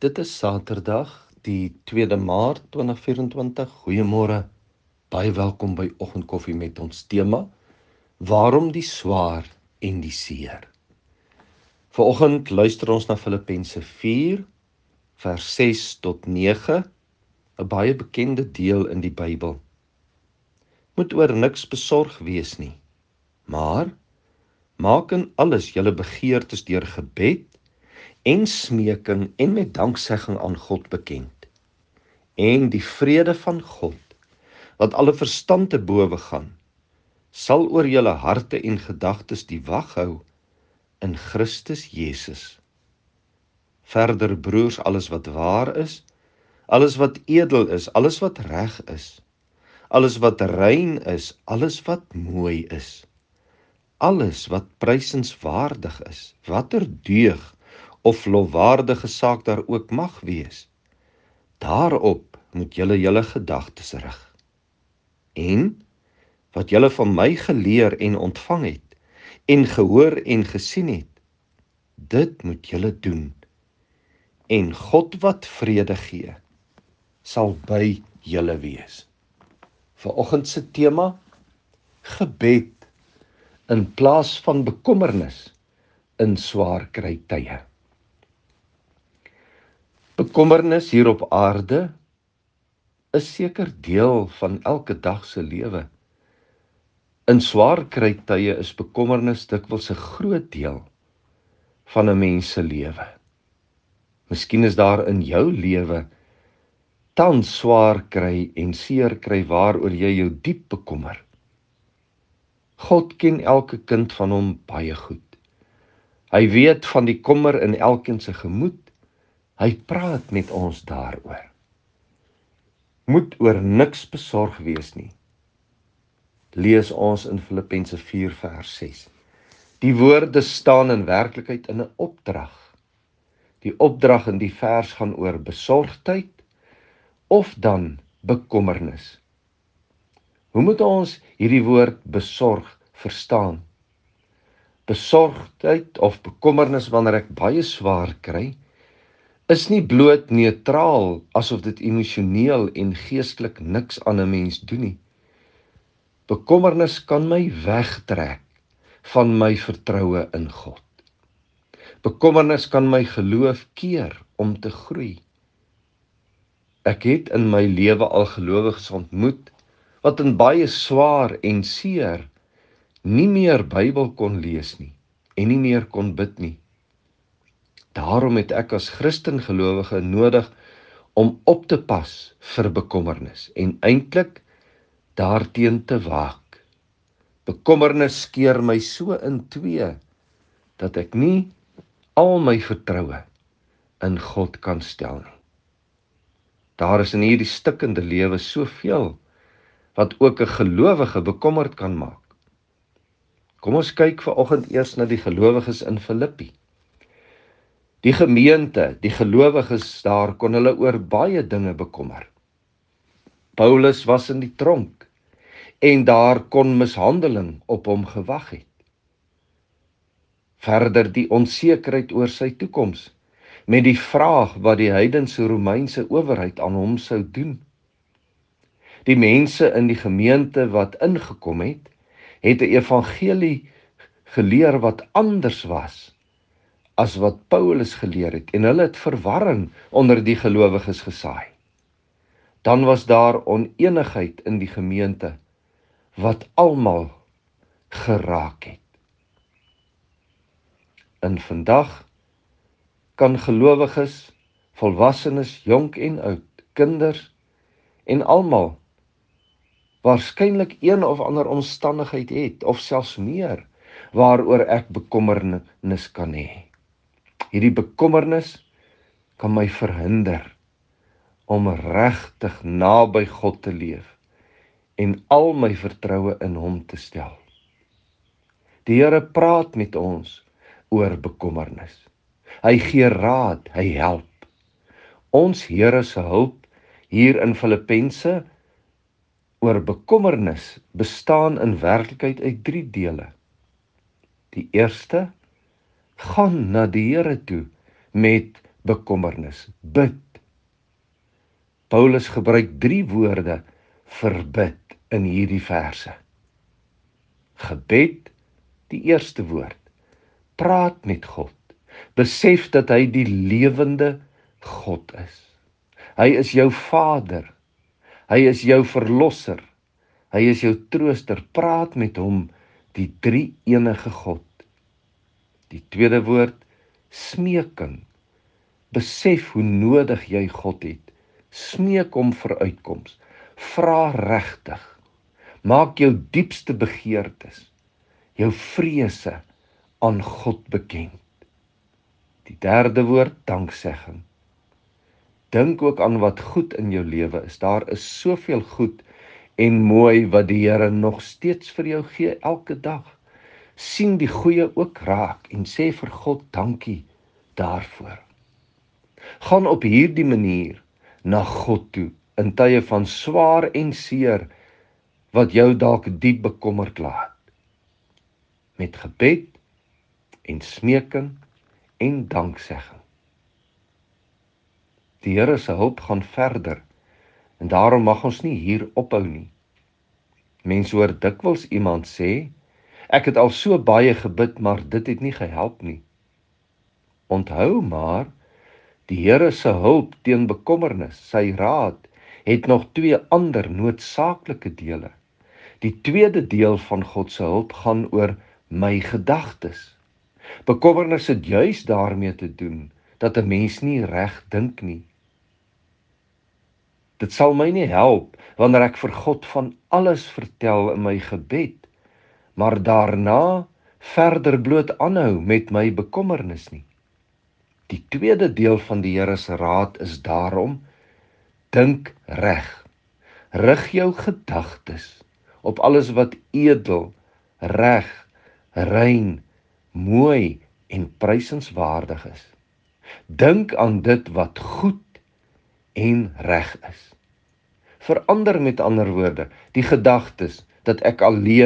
Dit is Saterdag, die 2de Maart 2024. Goeiemôre. Baie welkom by Oggendkoffie met ons tema: Waarom die swaar en die seer? Vanoggend luister ons na Filippense 4, vers 6 tot 9, 'n baie bekende deel in die Bybel. Moet oor niks besorg wees nie, maar maak in alles julle begeertes deur gebed en smeking en met danksegging aan God bekend. En die vrede van God, wat alle verstand te bowe gaan, sal oor julle harte en gedagtes die wag hou in Christus Jesus. Verder, broers, alles wat waar is, alles wat edel is, alles wat reg is, alles wat rein is, alles wat mooi is, alles wat prysenswaardig is, watter deug of lofwaardige saak daar ook mag wees, daarop moet julle julle gedagtes rig. En wat julle van my geleer en ontvang het, en gehoor en gesien het, dit moet julle doen. En God wat vrede gee, sal by julle wees. Vanoggend se tema: gebed in plaas van bekommernis in swaar kry tye. Bekommernis hier op aarde is seker deel van elke dag se lewe. In swaar kry tye is bekommernis dikwels 'n groot deel van 'n mens se lewe. Miskien is daar in jou lewe tans swaar kry en seer kry waaroor jy jou diep bekommer. God ken elke kind van hom baie goed. Hy weet van die kommer in elkeen se gemoed. Hy praat met ons daaroor. Moet oor niks besorg wees nie, lees ons in Filippense 4 vers 6. Die woorde staan in werklikheid in 'n opdrag. Die opdrag in die vers gaan oor besorgdheid of dan bekommernis. Hoe moet ons hierdie woord besorg verstaan? Besorgdheid of bekommernis wanneer ek baie swaar kry, is nie bloot neutraal asof dit emosioneel en geestelik niks aan 'n mens doen nie. Bekommernis kan my wegtrek van my vertroue in God. Bekommernis kan my geloof keer om te groei. Ek het in my lewe al gelowiges ontmoet wat in baie swaar en seer nie meer Bybel kon lees nie en nie meer kon bid nie. Daarom het ek as Christen gelowige nodig om op te pas vir bekommernis en eintlik daarteen te waak. Bekommernis skeer my so in twee dat ek nie al my vertroue in God kan stel nie. Daar is in hierdie stikkende lewe soveel wat ook 'n gelowige bekommerd kan maak. Kom ons kyk vanoggend eers na die gelowiges in Filippi. Die gemeente, die gelowiges daar kon hulle oor baie dinge bekommer. Paulus was in die tronk en daar kon mishandeling op hom gewag het. Verder die onsekerheid oor sy toekoms, met die vraag wat die heidense Romeinse owerheid aan hom sou doen. Die mense in die gemeente wat ingekom het, het 'n evangelie geleer wat anders was as wat Paulus geleer het, en hulle het verwarring onder die gelowiges gesaai. Dan was daar onenigheid in die gemeente wat almal geraak het. En vandag kan gelowiges, volwassenes, jonk en oud, kinders en almal waarskynlik een of ander omstandigheid het, of selfs meer, waaroor ek bekommernis kan hê. Hierdie bekommernis kan my verhinder om regtig naby God te leef en al my vertroue in hom te stel. Die Here praat met ons oor bekommernis. Hy gee raad, hy help. Ons Here se hulp hier in Filippense oor bekommernis bestaan in werklikheid uit 3 dele. Die eerste: gaan na die Here toe met bekommernis. Bid. Paulus gebruik 3 woorde vir bid in hierdie verse. Gebed, die eerste woord. Praat met God. Besef dat hy die lewende God is. Hy is jou Vader. Hy is jou verlosser. Hy is jou trooster. Praat met hom, die drie-enige God. Die tweede woord, smeking. Besef hoe nodig jy God het. Smeek hom vir uitkoms. Vra regtig. Maak jou diepste begeertes, jou vrese aan God bekend. Die derde woord, danksegging. Dink ook aan wat goed in jou lewe is. Daar is soveel goed en mooi wat die Here nog steeds vir jou gee elke dag. Sien die goeie ook raak en sê vir God dankie daarvoor. Gaan op hierdie manier na God toe in tye van swaar en seer wat jou dalk diep bekommerd laat. Met gebed en smeking en danksegging. Die Here se hulp gaan verder en daarom mag ons nie hier ophou nie. Mense hoor dikwels iemand sê, ek het al so baie gebid, maar dit het nie gehelp nie. Onthou maar, die Here se hulp teen bekommernis, sy raad, het nog 2 ander noodsaaklike dele. Die tweede deel van God se hulp gaan oor my gedagtes. Bekommernis het juis daarmee te doen, dat 'n mens nie reg dink nie. Dit sal my nie help, wanneer ek vir God van alles vertel in my gebed, maar daarna verder bloot aanhou met my bekommernis nie. Die tweede deel van die Here se raad is daarom, dink reg. Rig jou gedagtes op alles wat edel, reg, rein, mooi en prysenswaardig is. Dink aan dit wat goed en reg is. Verander met ander woorde die gedagtes dat ek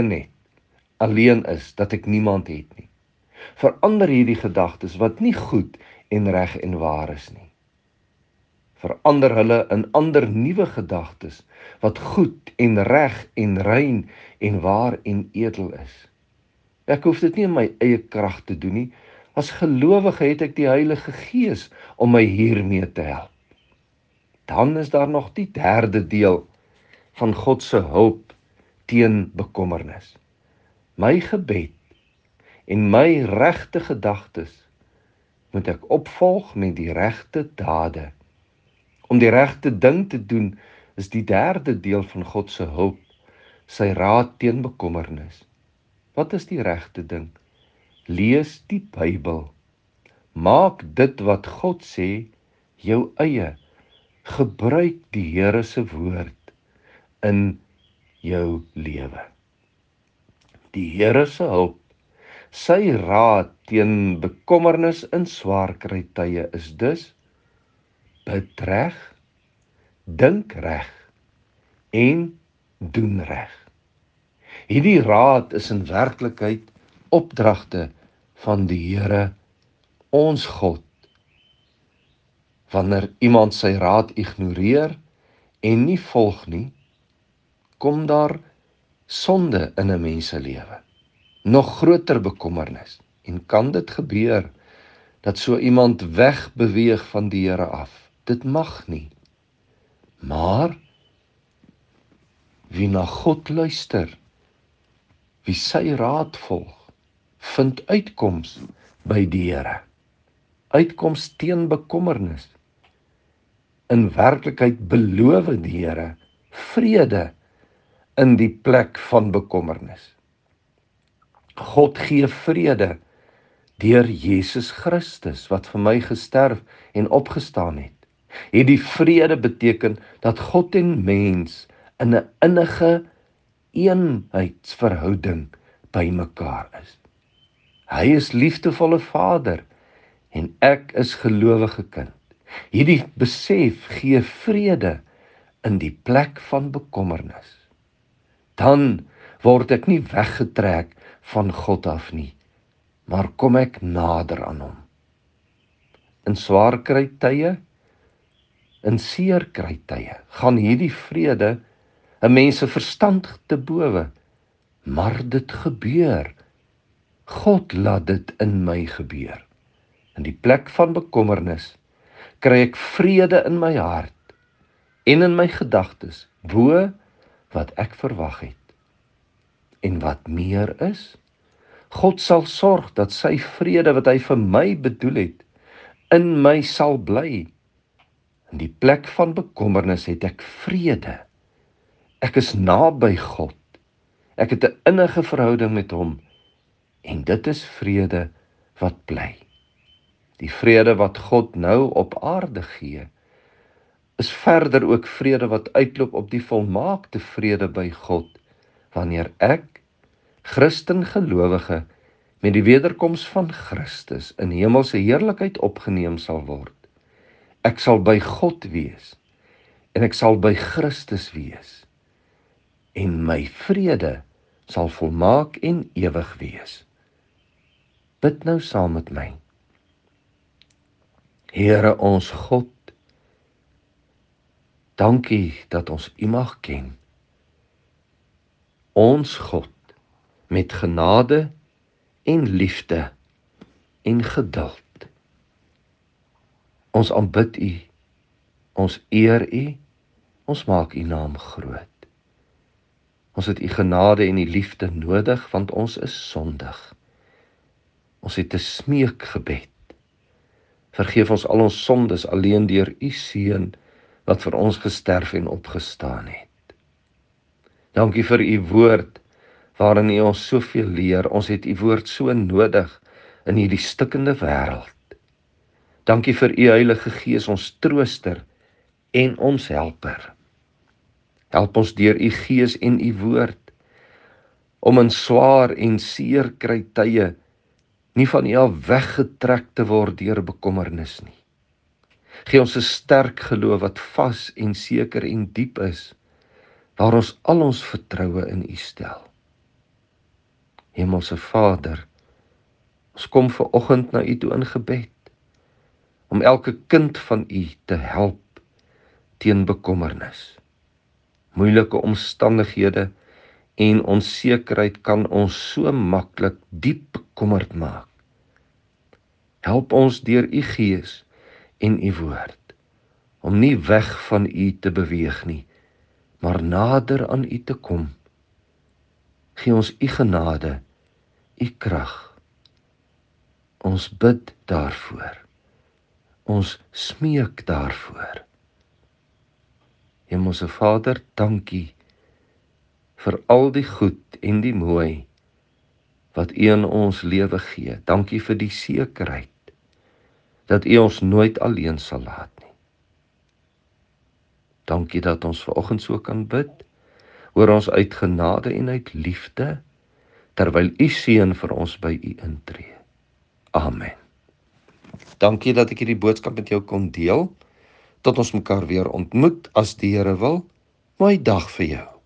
alleen is, dat ek niemand het nie. Verander hierdie gedagtes wat nie goed en reg en waar is nie. Verander hulle in ander nuwe gedagtes wat goed en reg en rein en waar en edel is. Ek hoef dit nie in my eie krag te doen nie. As gelowige het ek die Heilige Gees om my hiermee te help. Dan is daar nog die derde deel van God se hulp teen bekommernis. My gebed en my regte gedagtes moet ek opvolg met die regte dade. Om die regte ding te doen is die derde deel van God se hulp, sy raad teen bekommernis. Wat is die regte ding? Lees die Bybel. Maak dit wat God sê jou eie. Gebruik die Here se woord in jou lewe. Die Here se hulp, sy raad teen bekommernis in swaar kry tye is dus bid reg, dink reg en doen reg. Hierdie raad is in werklikheid opdragte van die Here, ons God. Wanneer iemand sy raad ignoreer en nie volg nie, kom daar sonde in 'n mens se lewe. Nog groter bekommernis. En kan dit gebeur dat so iemand wegbeweeg van die Here af? Dit mag nie. Maar wie na God luister, wie sy raad volg, vind uitkoms by die Here. Uitkoms teen bekommernis. In werklikheid beloof die Here vrede in die plek van bekommernis. God gee vrede deur Jesus Christus wat vir my gesterf en opgestaan het. Hierdie vrede beteken dat God en mens in 'n innige eenheidsverhouding by mekaar is. Hy is liefdevolle Vader en ek is gelowige kind. Hierdie besef gee vrede in die plek van bekommernis. Dan word ek nie weggetrek van God af nie, maar kom ek nader aan hom. in swaar kry tye, in seer kry tye, gaan hierdie vrede 'n mens se verstand te bowe, maar dit gebeur. God laat dit in my gebeur. In die plek van bekommernis kry ek vrede in my hart en in my gedagtes, bo wat ek verwag het. En wat meer is, God sal sorg dat sy vrede wat hy vir my bedoel het, in my sal bly. In die plek van bekommernis het ek vrede. Ek is naby God. Ek het 'n innige verhouding met hom en dit is vrede wat bly. Die vrede wat God nou op aarde gee, is verder ook vrede wat uitloop op die volmaakte vrede by God, wanneer ek, Christen gelowige, met die wederkoms van Christus in hemelse heerlikheid opgeneem sal word. Ek sal by God wees en ek sal by Christus wees en my vrede sal volmaak en ewig wees. Bid nou saam met my. Here ons God, dankie dat ons U mag ken. Ons God met genade en liefde en geduld. Ons aanbid U, ons eer U, ons maak U naam groot. Ons het U genade en U liefde nodig, want ons is sondig. Ons het 'n smeekgebed. Vergeef ons al ons sondes alleen deur U Seun wat vir ons gesterf en opgestaan het. Dankie vir U woord waarin U ons soveel leer. Ons het U woord so nodig in hierdie stikkende wêreld. Dankie vir U Heilige Gees, ons trooster en ons helper. Help ons deur U Gees en U woord om in swaar en seer kry tye nie van U af weggetrek te word deur bekommernis nie. Gee ons 'n sterk geloof wat vas en seker en diep is, waar ons al ons vertroue in U stel. Hemelse Vader, ons kom ver oggend na U toe in gebed, om elke kind van U te help teen bekommernis. Moeilike omstandighede en onsekerheid kan ons so maklik diep bekommerd maak. Help ons deur U Gees en U woord, om nie weg van U te beweeg nie, maar nader aan U te kom. Gee ons U genade, U krag. Ons bid daarvoor. Ons smeek daarvoor. Hemelse Vader, dankie vir al die goed en die mooi wat U in ons lewe gee. Dankie vir die sekerheid dat U ons nooit alleen sal laat nie. Dankie dat ons vanoggend so kan bid, oor ons uit genade en uit liefde, terwyl U Seun vir ons by U intree. Amen. Dankie dat ek hierdie boodskap met jou kon deel. Tot ons mekaar weer ontmoet as die Here wil. Mooi dag vir jou.